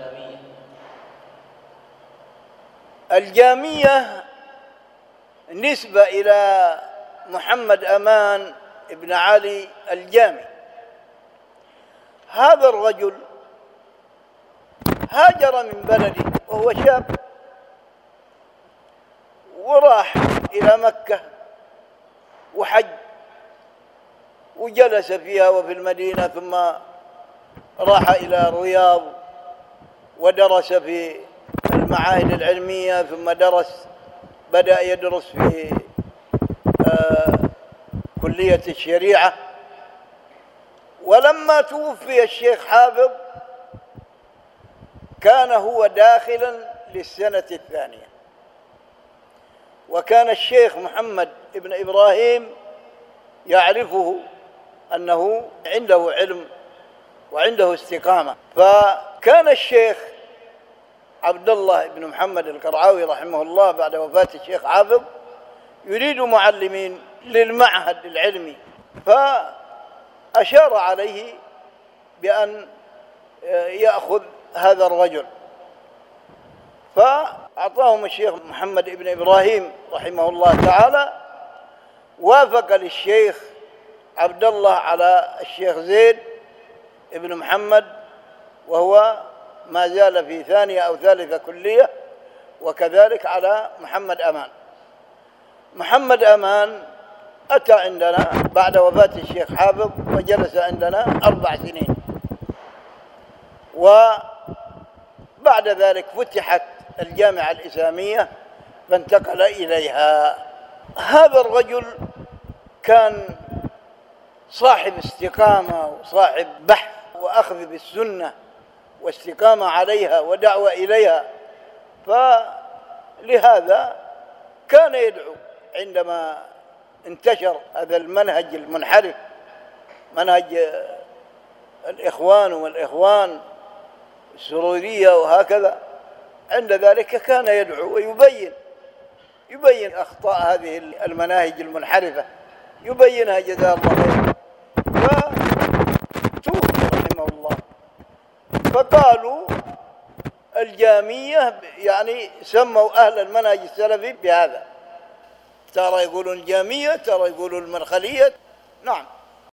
الجامية نسبة إلى محمد أمان ابن علي الجامي. هذا الرجل هاجر من بلده وهو شاب وراح إلى مكة وحج وجلس فيها وفي المدينة، ثم راح إلى الرياض ودرس في المعاهد العلمية، ثم بدأ يدرس في كلية الشريعة. ولما توفي الشيخ حافظ كان هو داخلا للسنة الثانية، وكان الشيخ محمد ابن إبراهيم يعرفه أنه عنده علم وعنده استقامة، فكان الشيخ عبد الله بن محمد القرعاوي رحمه الله بعد وفاة الشيخ حافظ يريد معلمين للمعهد العلمي، فأشار عليه بأن يأخذ هذا الرجل، فأعطاهم الشيخ محمد بن إبراهيم رحمه الله تعالى. وافق للشيخ عبد الله على الشيخ زيد بن محمد، وهو ما زال في ثانية أو ثالثة كلية، وكذلك على محمد أمان. محمد أمان أتى عندنا بعد وفاة الشيخ حافظ وجلس عندنا 4 سنين، وبعد ذلك فتحت الجامعة الإسلامية فانتقل إليها. هذا الرجل كان صاحب استقامة وصاحب بحث وأخذ بالسنة واستقامة عليها ودعوة إليها، فلهذا كان يدعو عندما انتشر هذا المنهج المنحرف، منهج الإخوان والإخوان السرورية وهكذا. عند ذلك كان يدعو ويبين أخطاء هذه المناهج المنحرفة، يبينها جزاه الله خير. فتوفي رحمه الله، فقالوا الجامية يعني سموا أهل المنهج السلفي بهذا، ترى يقولون الجامية، ترى يقولون المرخلية. نعم.